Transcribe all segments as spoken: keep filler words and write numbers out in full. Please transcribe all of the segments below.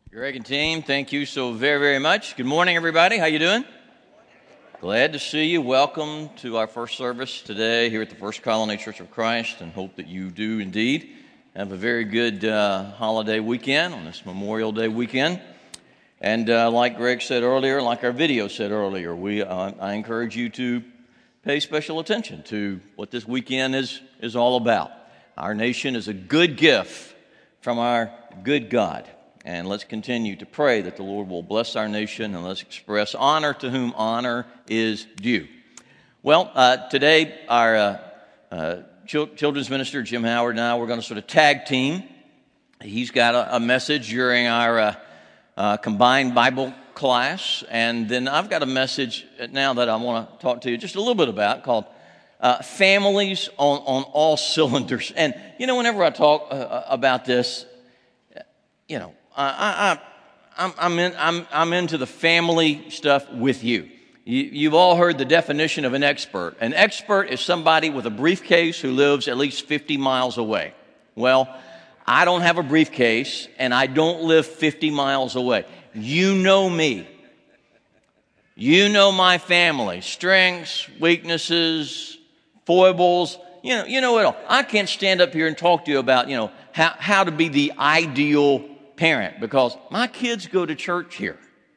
Greg and team, thank you so very, very much. Good morning, everybody. How you doing? Glad to see you. Welcome to our first service today here at the First Colony Church of Christ, and hope that you do indeed have a very good uh, holiday weekend on this Memorial Day weekend. And uh, like Greg said earlier, like our video said earlier, we uh, I encourage you to pay special attention to what this weekend is is all about. Our nation is a good gift from our good God. And let's continue to pray that the Lord will bless our nation, and let's express honor to whom honor is due. Well, uh, today our uh, uh, ch- children's minister, Jim Howard, and I, we're going to sort of tag team. He's got a, a message during our uh, uh, combined Bible class, and then I've got a message now that I want to talk to you just a little bit about called uh, Families on, on All Cylinders. And, you know, whenever I talk uh, about this, you know, I, I, I'm, I'm, in, I'm, I'm into the family stuff with you. you. You've all heard the definition of an expert. An expert is somebody with a briefcase who lives at least fifty miles away. Well, I don't have a briefcase, and I don't live fifty miles away. You know me. You know my family, strengths, weaknesses, foibles. You know, you know it all. I can't stand up here and talk to you about, you know, how, how to be the ideal parent, because my kids go to church here.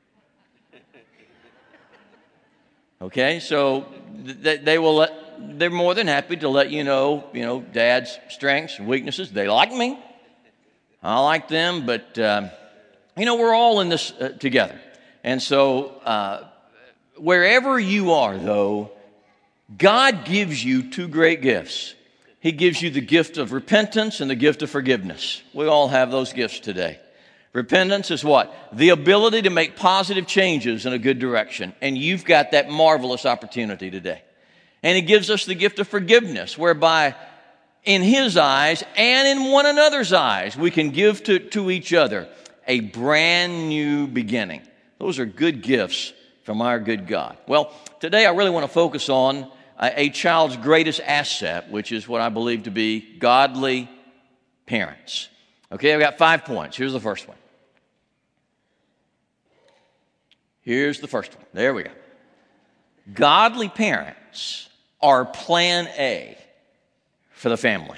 Okay, so th- they will let, they're more than happy to let you know, you know, Dad's strengths and weaknesses. They like me. I like them, but, um, you know, we're all in this uh, together. And so uh, wherever you are, though, God gives you two great gifts. He gives you the gift of repentance and the gift of forgiveness. We all have those gifts today. Repentance is what? The ability to make positive changes in a good direction. And you've got that marvelous opportunity today. And He gives us the gift of forgiveness, whereby in His eyes and in one another's eyes, we can give to, to each other a brand new beginning. Those are good gifts from our good God. Well, today I really want to focus on a, a child's greatest asset, which is what I believe to be godly parents. Okay, I've got five points. Here's the first one. Here's the first one. There we go. Godly parents are plan A for the family.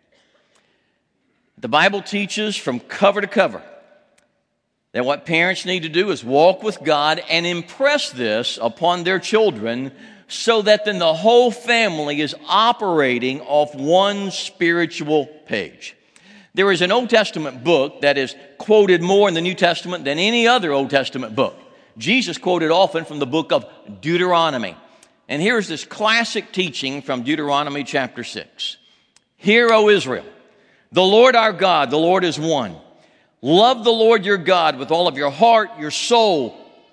The Bible teaches from cover to cover that what parents need to do is walk with God and impress this upon their children, so that then the whole family is operating off one spiritual page. There is an Old Testament book that is quoted more in the New Testament than any other Old Testament book. Jesus quoted often from the book of Deuteronomy. And here's this classic teaching from Deuteronomy chapter six. Hear, O Israel, the Lord our God, the Lord is one. Love the Lord your God with all of your heart, your soul,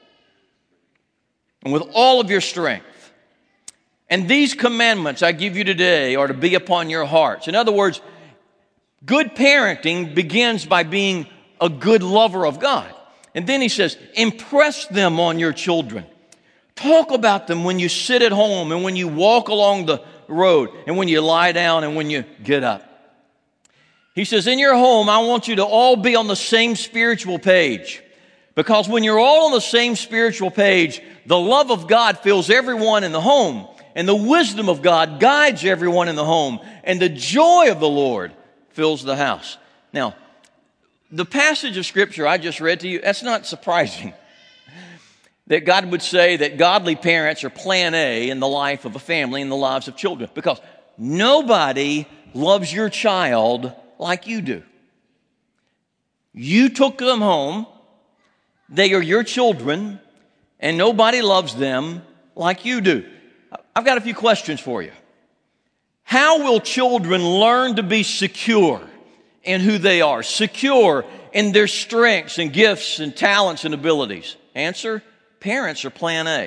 and with all of your strength. And these commandments I give you today are to be upon your hearts. In other words, good parenting begins by being a good lover of God. And then he says, impress them on your children. Talk about them when you sit at home and when you walk along the road and when you lie down and when you get up. He says, in your home, I want you to all be on the same spiritual page. Because when you're all on the same spiritual page, the love of God fills everyone in the home. And the wisdom of God guides everyone in the home. And the joy of the Lord fills the house. Now, the passage of Scripture I just read to you, that's not surprising. That God would say that godly parents are plan A in the life of a family, in the lives of children. Because nobody loves your child like you do. You took them home. They are your children. And nobody loves them like you do. I've got a few questions for you. How will children learn to be secure in who they are? Secure in their strengths and gifts and talents and abilities? Answer, parents are plan A.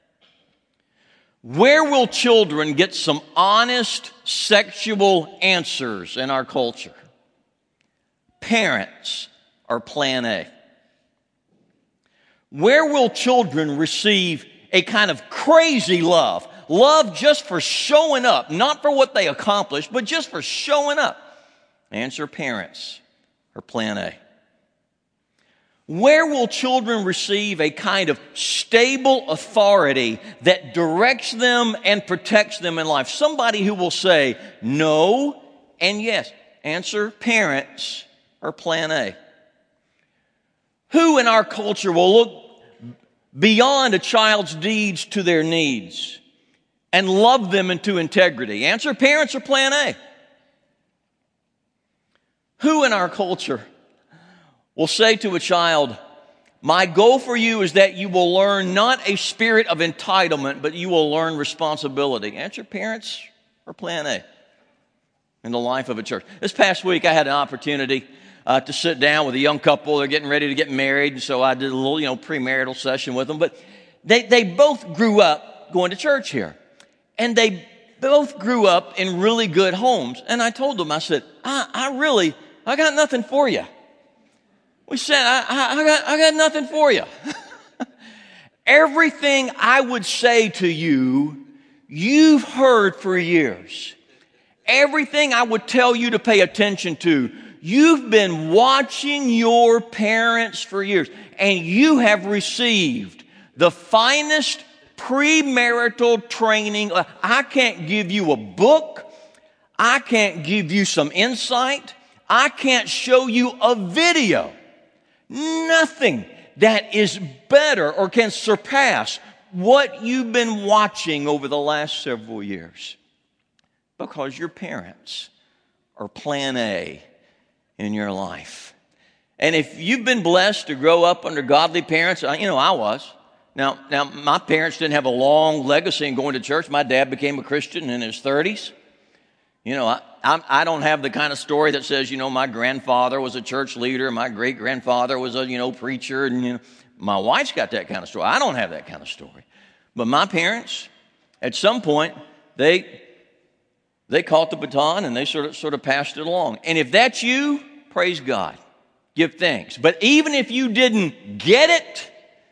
Where will children get some honest sexual answers in our culture? Parents are plan A. Where will children receive a kind of crazy love? Love just for showing up, not for what they accomplished, but just for showing up. Answer, parents are plan A. Where will children receive a kind of stable authority that directs them and protects them in life? Somebody who will say no and yes. Answer: parents or plan A. Who in our culture will look beyond a child's deeds to their needs and love them into integrity? Answer: parents or plan A. Who in our culture will say to a child, my goal for you is that you will learn not a spirit of entitlement, but you will learn responsibility? Answer: parents or plan A in the life of a church. This past week, I had an opportunity uh, to sit down with a young couple. They're getting ready to get married, and so I did a little, you know, premarital session with them. But they, they both grew up going to church here, and they both grew up in really good homes. And I told them, I said, I, I really, I got nothing for you. We said, I, I, I, got, I got nothing for you. Everything I would say to you, you've heard for years. Everything I would tell you to pay attention to, you've been watching your parents for years, and you have received the finest premarital training. I can't give you a book. I can't give you some insight. I can't show you a video. Nothing that is better or can surpass what you've been watching over the last several years, because your parents are plan A in your life. And if you've been blessed to grow up under godly parents, you know, I was. Now, now my parents didn't have a long legacy in going to church. My dad became a Christian in his thirties. You know, I, I, I don't have the kind of story that says, you know, my grandfather was a church leader, my great-grandfather was a, you know, preacher, and, you know, my wife's got that kind of story. I don't have that kind of story. But my parents, at some point, they they caught the baton and they sort of sort of passed it along. And if that's you, praise God. Give thanks. But even if you didn't get it,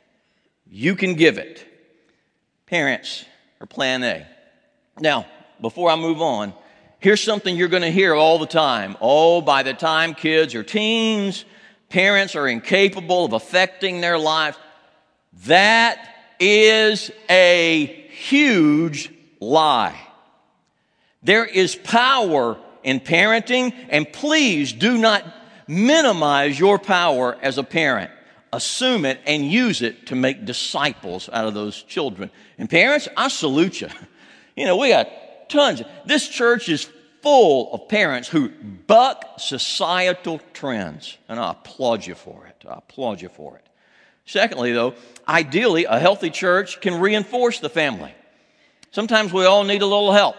you can give it. Parents are plan A. Now, before I move on, here's something you're going to hear all the time. Oh, by the time kids are teens, parents are incapable of affecting their lives. That is a huge lie. There is power in parenting, and please do not minimize your power as a parent. Assume it and use it to make disciples out of those children. And parents, I salute you. You know, we got tons. This church is full of parents who buck societal trends, and I applaud you for it. I applaud you for it. Secondly, though, ideally, a healthy church can reinforce the family. Sometimes we all need a little help.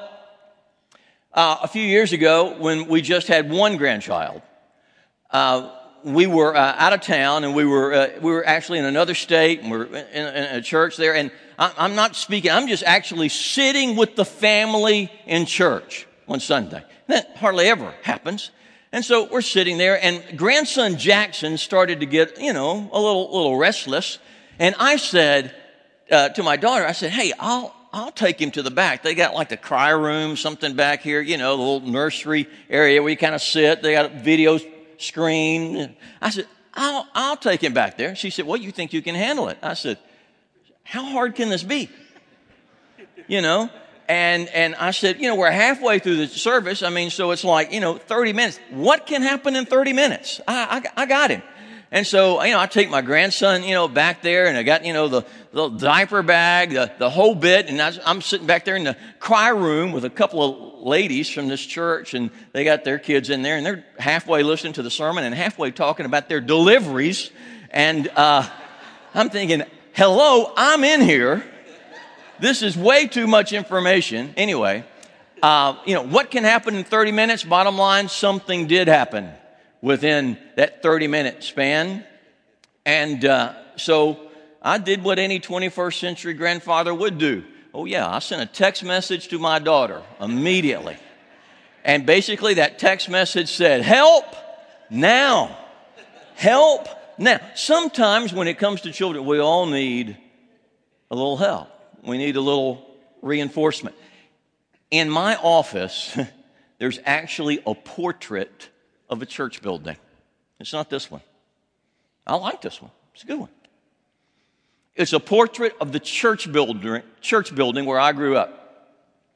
Uh, a few years ago, when we just had one grandchild, uh, we were uh, out of town, and we were uh, we were actually in another state, and we we're in, in a church there. And I, I'm not speaking; I'm just actually sitting with the family in church one Sunday. That hardly ever happens. And so we're sitting there, and grandson Jackson started to get, you know, a little little restless. And I said uh, to my daughter, I said, "Hey, I'll I'll take him to the back. They got like the cry room, something back here, you know, the little nursery area where you kind of sit. They got a video screen." I said, I'll, I'll take him back there. She said, "Well, you think you can handle it?" I said, "How hard can this be?" You know, and, and I said, you know, we're halfway through the service. I mean, so it's like, you know, thirty minutes. What can happen in thirty minutes? I, I, I got him. And so, you know, I take my grandson, you know, back there, and I got, you know, the little diaper bag, the, the whole bit, and I, I'm sitting back there in the cry room with a couple of ladies from this church, and they got their kids in there, and they're halfway listening to the sermon and halfway talking about their deliveries. And uh, I'm thinking, hello, I'm in here. This is way too much information. Anyway, uh, you know, what can happen in thirty minutes? Bottom line, something did happen within that thirty-minute span. And uh, so I did what any twenty-first century grandfather would do. Oh, yeah, I sent a text message to my daughter immediately. And basically that text message said, "Help now. Help now." Sometimes when it comes to children, we all need a little help. We need a little reinforcement. In my office, there's actually a portrait of a church building. It's not this one. I like this one. It's a good one. It's a portrait of the church building, church building where I grew up.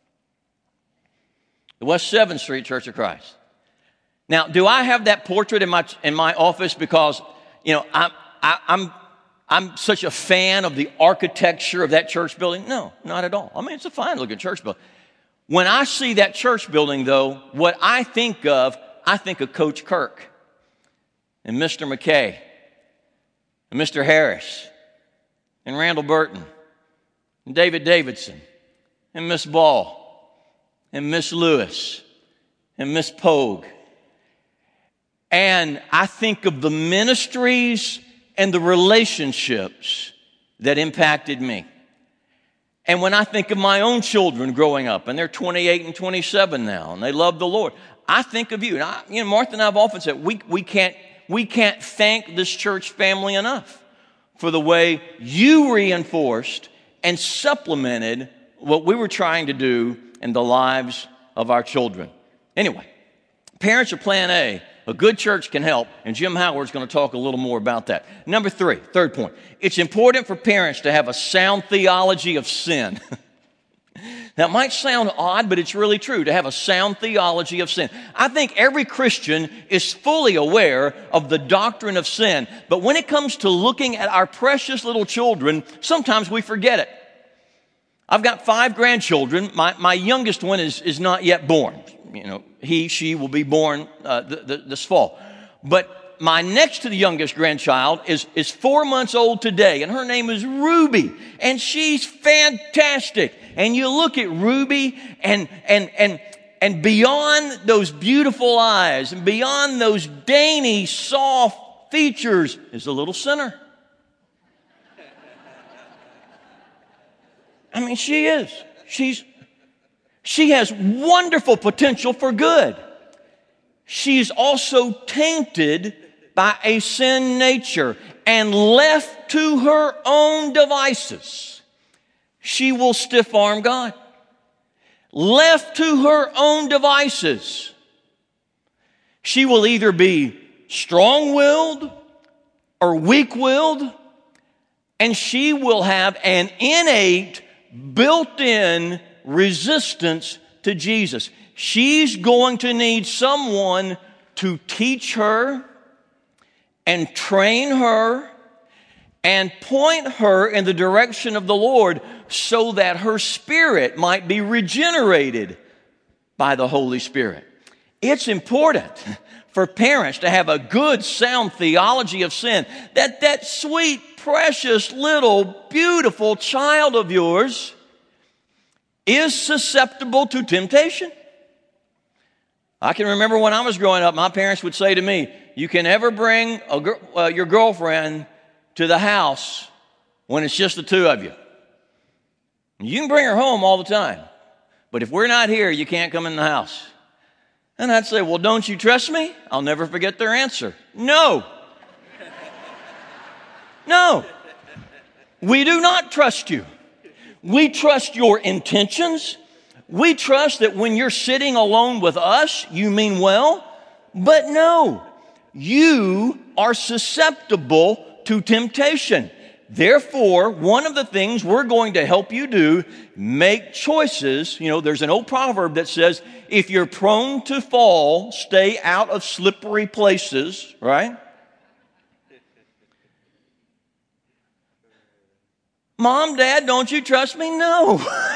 The West seventh Street Church of Christ. Now, do I have that portrait in my in my office because, you know, I'm I, I'm I'm such a fan of the architecture of that church building? No, not at all. I mean, it's a fine-looking church building. When I see that church building, though, what I think of, I think of Coach Kirk and Mister McKay and Mister Harris and Randall Burton and David Davidson and Miss Ball and Miss Lewis and Miss Pogue. And I think of the ministries and the relationships that impacted me. And when I think of my own children growing up, and they're twenty-eight and twenty-seven now, and they love the Lord, I think of you. And I, you know, Martha and I have often said, we, we can't, we can't thank this church family enough for the way you reinforced and supplemented what we were trying to do in the lives of our children. Anyway, parents are plan A. A good church can help, and Jim Howard's going to talk a little more about that. Number three, third point. It's important for parents to have a sound theology of sin. That might sound odd, but it's really true, to have a sound theology of sin. I think every Christian is fully aware of the doctrine of sin, but when it comes to looking at our precious little children, sometimes we forget it. I've got five grandchildren. My, my youngest one is, is not yet born. You know, he, she will be born uh, th- th- this fall. But my next to the youngest grandchild is, is four months old today, and her name is Ruby, and she's fantastic. And you look at Ruby, and and and and beyond those beautiful eyes, and beyond those dainty, soft features, is a little sinner. I mean, she is. She's She has wonderful potential for good. She's also tainted by a sin nature, and left to her own devices, she will stiff-arm God. Left to her own devices, she will either be strong-willed or weak-willed, and she will have an innate, built-in resistance to Jesus. She's going to need someone to teach her and train her and point her in the direction of the Lord so that her spirit might be regenerated by the Holy Spirit. It's important for parents to have a good, sound theology of sin, that that sweet, precious, little, beautiful child of yours is susceptible to temptation. I can remember when I was growing up, my parents would say to me, you can never bring a, uh, your girlfriend to the house when it's just the two of you. You can bring her home all the time, but if we're not here, you can't come in the house. And I'd say, well, don't you trust me? I'll never forget their answer. No. No. We do not trust you. We trust your intentions. We trust that when you're sitting alone with us, you mean well. But no, you are susceptible to temptation. Therefore, one of the things we're going to help you do, make choices. You know, there's an old proverb that says, if you're prone to fall, stay out of slippery places, right? Mom, Dad, don't you trust me? No.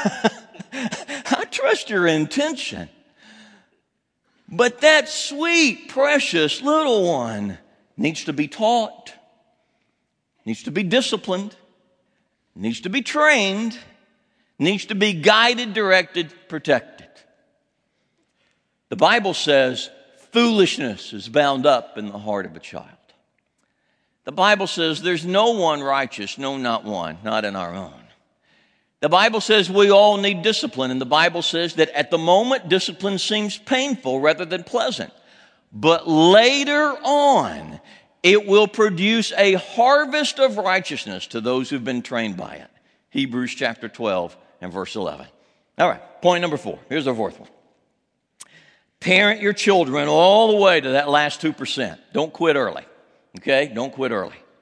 I trust your intention. But that sweet, precious little one needs to be taught, needs to be disciplined, needs to be trained, needs to be guided, directed, protected. The Bible says foolishness is bound up in the heart of a child. The Bible says there's no one righteous, no, not one, not in our own. The Bible says we all need discipline, and the Bible says that at the moment, discipline seems painful rather than pleasant. But later on, it will produce a harvest of righteousness to those who've been trained by it. Hebrews chapter twelve and verse eleven. All right, point number four. Here's our fourth one. Parent your children all the way to that last two percent. Don't quit early, okay? Don't quit early.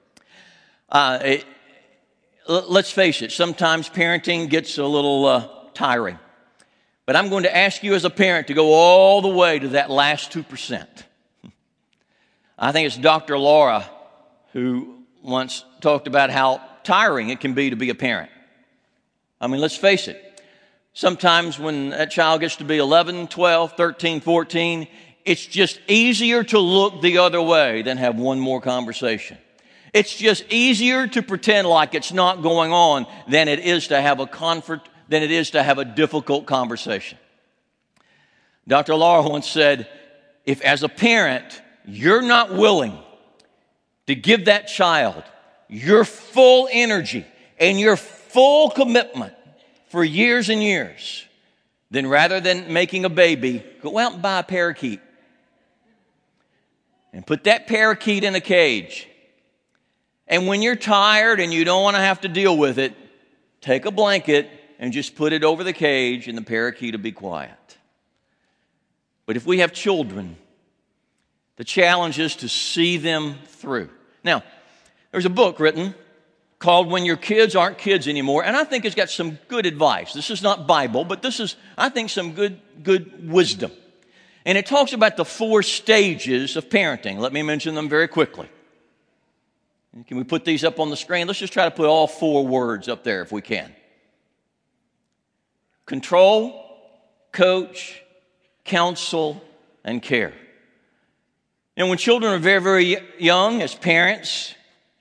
Uh, it, let's face it, sometimes parenting gets a little uh, tiring. But I'm going to ask you as a parent to go all the way to that last two percent. I think it's Doctor Laura who once talked about how tiring it can be to be a parent. I mean, let's face it. Sometimes when that child gets to be eleven, twelve, thirteen, fourteen, it's just easier to look the other way than have one more conversation. It's just easier to pretend like it's not going on than it is to have a comfort, than it is to have a difficult conversation. Doctor Laura once said, if as a parent you're not willing to give that child your full energy and your full commitment for years and years, then rather than making a baby, go out and buy a parakeet and put that parakeet in a cage. And when you're tired and you don't want to have to deal with it, take a blanket and just put it over the cage and the parakeet will be quiet. But if we have children, the challenge is to see them through. Now, there's a book written called When Your Kids Aren't Kids Anymore, and I think it's got some good advice. This is not Bible, but this is, I think, some good, good wisdom. And it talks about the four stages of parenting. Let me mention them very quickly. Can we put these up on the screen? Let's just try to put all four words up there if we can. Control, coach, counsel, and care. And when children are very, very young, as parents,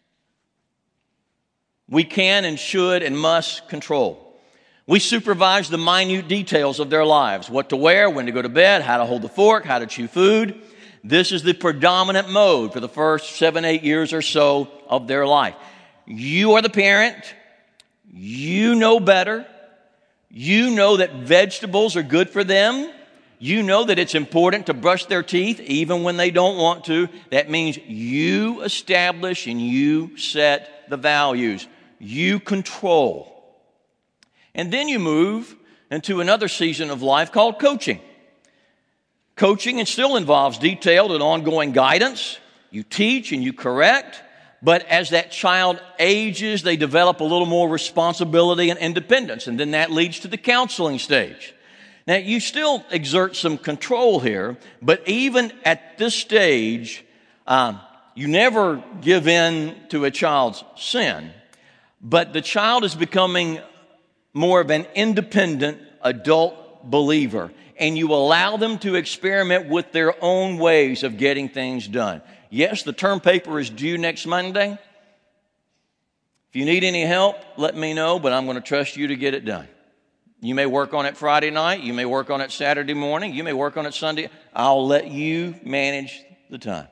we can and should and must control. We supervise the minute details of their lives, what to wear, when to go to bed, how to hold the fork, how to chew food. This is the predominant mode for the first seven, eight years or so of their life. You are the parent. You know better. You know that vegetables are good for them. You know that it's important to brush their teeth even when they don't want to. That means you establish and you set the values. You control. And then you move into another season of life called coaching. Coaching it still involves detailed and ongoing guidance. You teach and you correct. But as that child ages, they develop a little more responsibility and independence. And then that leads to the counseling stage. Now, you still exert some control here, but even at this stage, um, you never give in to a child's sin. But the child is becoming more of an independent adult believer, and you allow them to experiment with their own ways of getting things done. Yes, the term paper is due next Monday. If you need any help, let me know, but I'm going to trust you to get it done. You may work on it Friday night. You may work on it Saturday morning. You may work on it Sunday. I'll let you manage the time.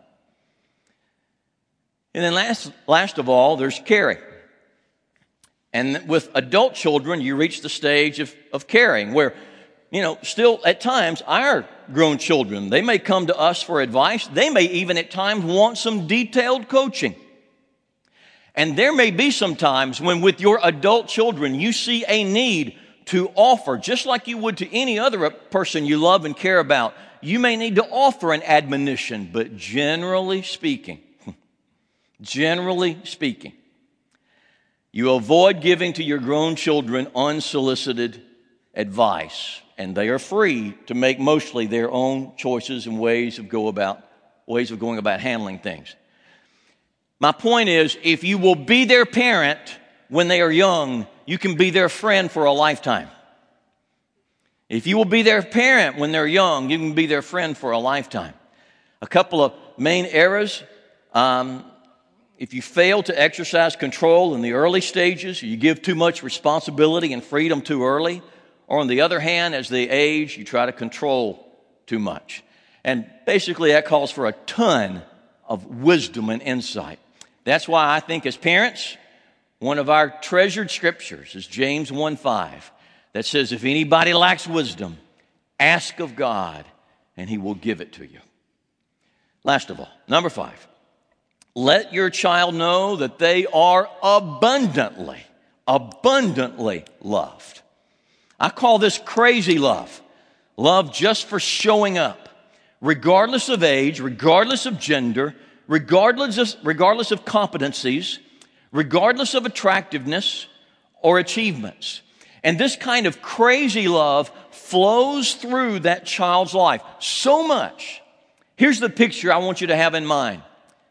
And then last, last of all, there's caring. And with adult children, you reach the stage of, of caring where, you know, still at times our grown children, they may come to us for advice. They may even at times want some detailed coaching. And there may be some times when with your adult children, you see a need to offer, just like you would to any other person you love and care about. You may need to offer an admonition, but generally speaking, generally speaking, you avoid giving to your grown children unsolicited advice, and they are free to make mostly their own choices and ways of go about ways of going about handling things. My point is, if you will be their parent when they are young, you can be their friend for a lifetime. If you will be their parent when they're young, you can be their friend for a lifetime. A couple of main errors. Um, if you fail to exercise control in the early stages, you give too much responsibility and freedom too early. Or on the other hand, as they age, you try to control too much. And basically that calls for a ton of wisdom and insight. That's why I think as parents, one of our treasured scriptures is James one five that says, if anybody lacks wisdom, ask of God and he will give it to you. Last of all, number five, let your child know that they are abundantly, abundantly loved. I call this crazy love. Love just for showing up, regardless of age, regardless of gender, regardless of, regardless of competencies, regardless of attractiveness or achievements. And this kind of crazy love flows through that child's life so much. Here's the picture I want you to have in mind.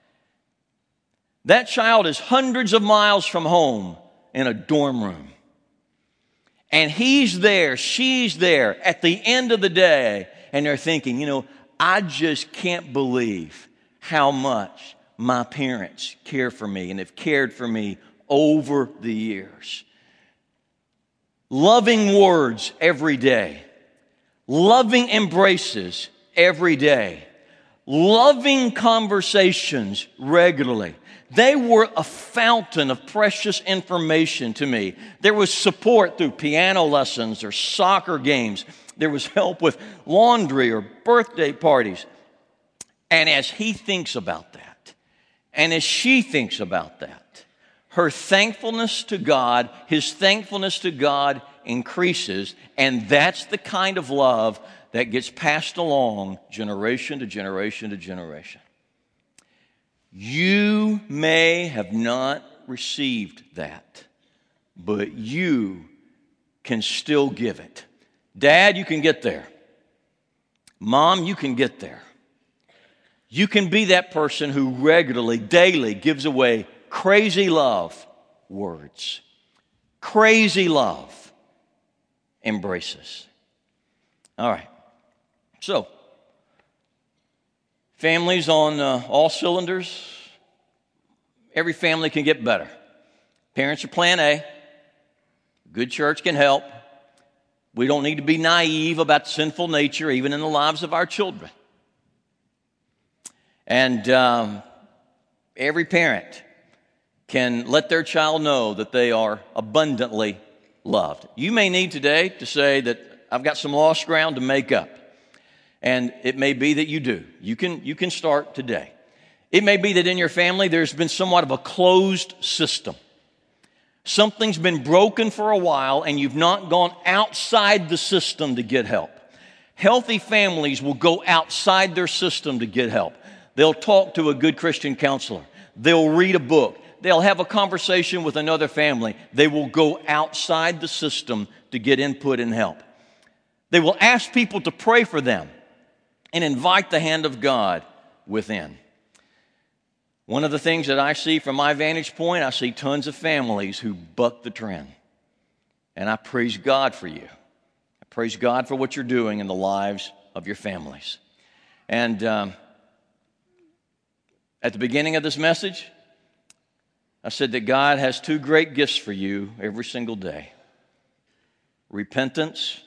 That child is hundreds of miles from home in a dorm room. And he's there, she's there at the end of the day, and they're thinking, you know, I just can't believe how much my parents care for me and have cared for me over the years. Loving words every day. Loving embraces every day. Loving conversations regularly. They were a fountain of precious information to me. There was support through piano lessons or soccer games. There was help with laundry or birthday parties. And as he thinks about that, and as she thinks about that, her thankfulness to God, his thankfulness to God increases, and that's the kind of love that gets passed along generation to generation to generation. You may have not received that, but you can still give it. Dad, you can get there. Mom, you can get there. You can be that person who regularly, daily gives away crazy love words. Crazy love embraces. All right. So, families on uh, all cylinders, every family can get better. Parents are plan A. Good church can help. We don't need to be naive about sinful nature, even in the lives of our children. And um, every parent can let their child know that they are abundantly loved. You may need today to say that I've got some lost ground to make up. And it may be that you do. You can, you can start today. It may be that in your family there's been somewhat of a closed system. Something's been broken for a while and you've not gone outside the system to get help. Healthy families will go outside their system to get help. They'll talk to a good Christian counselor. They'll read a book. They'll have a conversation with another family. They will go outside the system to get input and help. They will ask people to pray for them and invite the hand of God within. One of the things that I see from my vantage point, I see tons of families who buck the trend. And I praise God for you. I praise God for what you're doing in the lives of your families. And um, at the beginning of this message, I said that God has two great gifts for you every single day. Repentance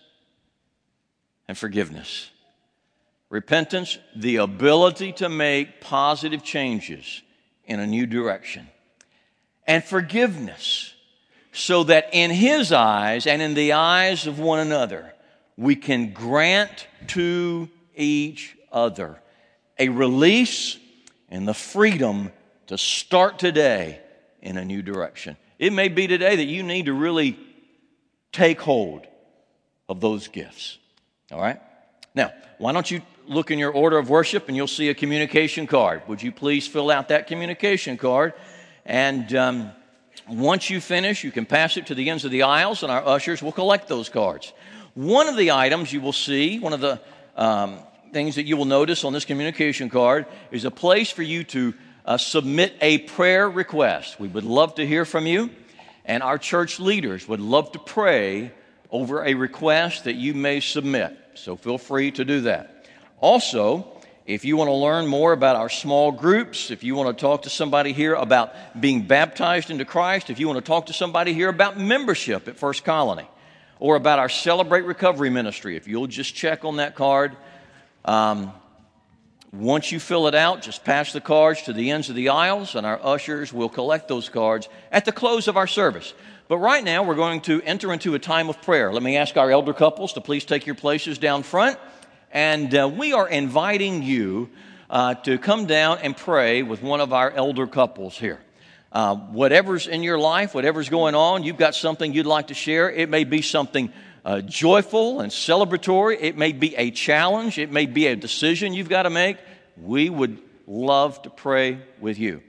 and forgiveness. Repentance, the ability to make positive changes in a new direction. And forgiveness, so that in His eyes and in the eyes of one another, we can grant to each other a release and the freedom to start today in a new direction. It may be today that you need to really take hold of those gifts. All right? Now, why don't you look in your order of worship and you'll see a communication card. Would you please fill out that communication card? And um, once you finish, you can pass it to the ends of the aisles and our ushers will collect those cards. One of the items you will see, one of the um, things that you will notice on this communication card is a place for you to uh, submit a prayer request. We would love to hear from you, and our church leaders would love to pray over a request that you may submit. So feel free to do that. Also, if you want to learn more about our small groups, if you want to talk to somebody here about being baptized into Christ, if you want to talk to somebody here about membership at First Colony, or about our Celebrate Recovery ministry, if you'll just check on that card. Um, once you fill it out, just pass the cards to the ends of the aisles, and our ushers will collect those cards at the close of our service. But right now, we're going to enter into a time of prayer. Let me ask our elder couples to please take your places down front. And uh, we are inviting you uh, to come down and pray with one of our elder couples here. Uh, whatever's in your life, whatever's going on, you've got something you'd like to share. It may be something uh, joyful and celebratory. It may be a challenge. It may be a decision you've got to make. We would love to pray with you.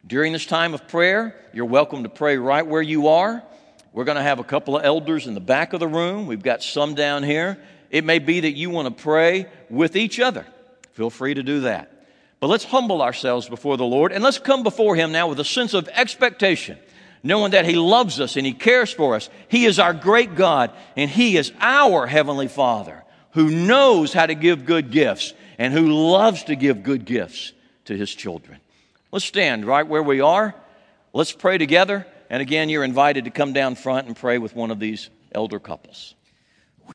During this time of prayer, you're welcome to pray right where you are. We're going to have a couple of elders in the back of the room. We've got some down here. It may be that you want to pray with each other. Feel free to do that. But let's humble ourselves before the Lord, and let's come before Him now with a sense of expectation, knowing that He loves us and He cares for us. He is our great God, and He is our Heavenly Father who knows how to give good gifts and who loves to give good gifts to His children. Let's stand right where we are. Let's pray together. And again, you're invited to come down front and pray with one of these elder couples.